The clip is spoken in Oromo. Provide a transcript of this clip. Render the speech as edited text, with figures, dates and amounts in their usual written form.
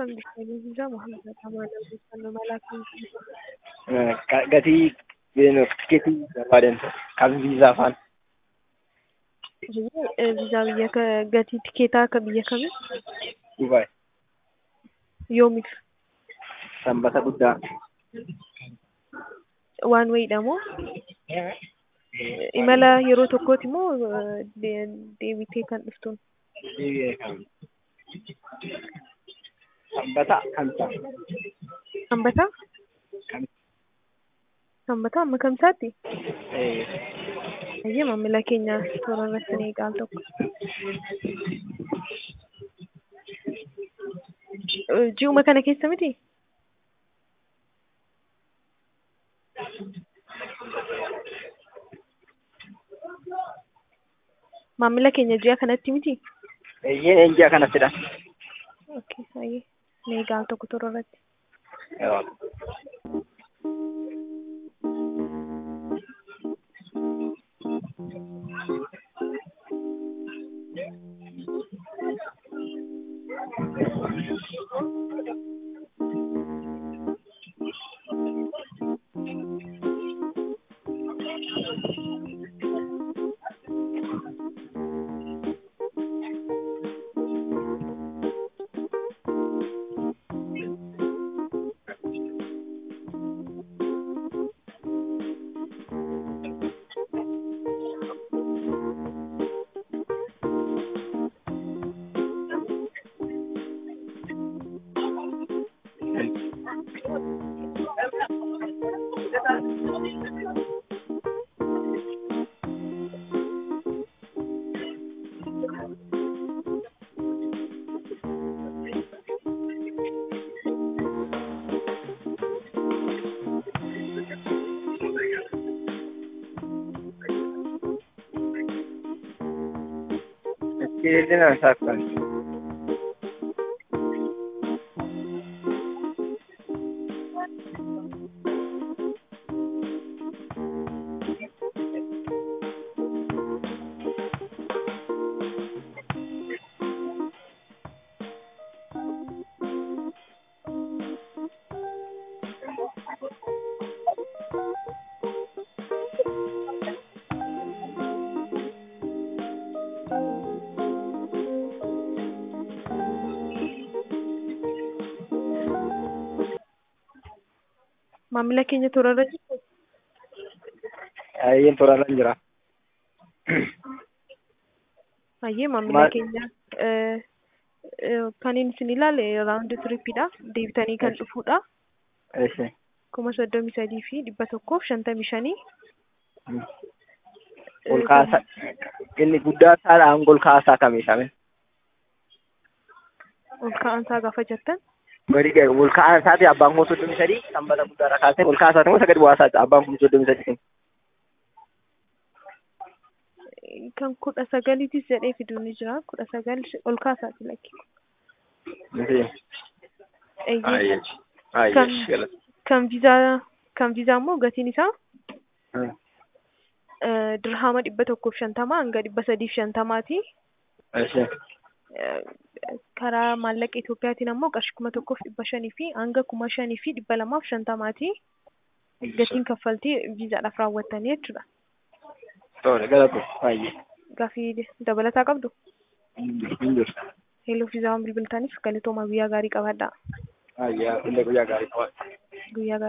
kan bifa Muhammad Amaan Abdiisaa Malaakiin gatii tikeetii barbaadan kan viizaa faan viizaa gatii tikeetaa akka biyya kamii Dubaay yoomiif sanbata guddaa waan wayiidha moo imala yeroo tokkooti moo deebitee kan dhuftuun sanbata kamsa sanbata amma kamsaatti ayyee maamila keenya toora irratti ni eegaal tokko ji'uma kana keessa miti maamila keenya ji'a kanatti miti ji'a kanattidha. Okay, ayyee ni eegaal tokko toora irratti Kailangan saktan. maamila keenya toora irratti Ayyeen toora irra jira. ayyee maamila keenya kan inni isin ilaale raawundi tiriippiidha deebitanii kan dhufuudha Eeshe. 33,155 Ol kaasaa inni guddaa isaadhaan ol kaasaa kamiifame. ol ka'ansaa gaafa jettan Gadi ol ka'aan isaati abbaan kun 33 sanbata guddaa irra kaasee ol kaasaa ta'uu isa gadi bu'aasaati abbaan kun 33. kan 19 jedhee fiduun ni jira 19 ol kaasaati lakki kan viizaa immoo gatiin isaa dirhama 150 hanga 350ti. Karaa maallaqa Itoophiyaatiin ammoo qarshii 1,500 fi hanga 5,250ti. Gatiin kaffaltii viizaadhaaf raawwattanii jechuudha. Toora galatu baay'ee. Gaafii dabalataa qabdu? Hinjiru. Hello viizaa waan bilbiltaniif galatooma guyyaa gaarii qabaadhaa. Guyyaa gaarii qabaadhaa. Guyyaa gaarii.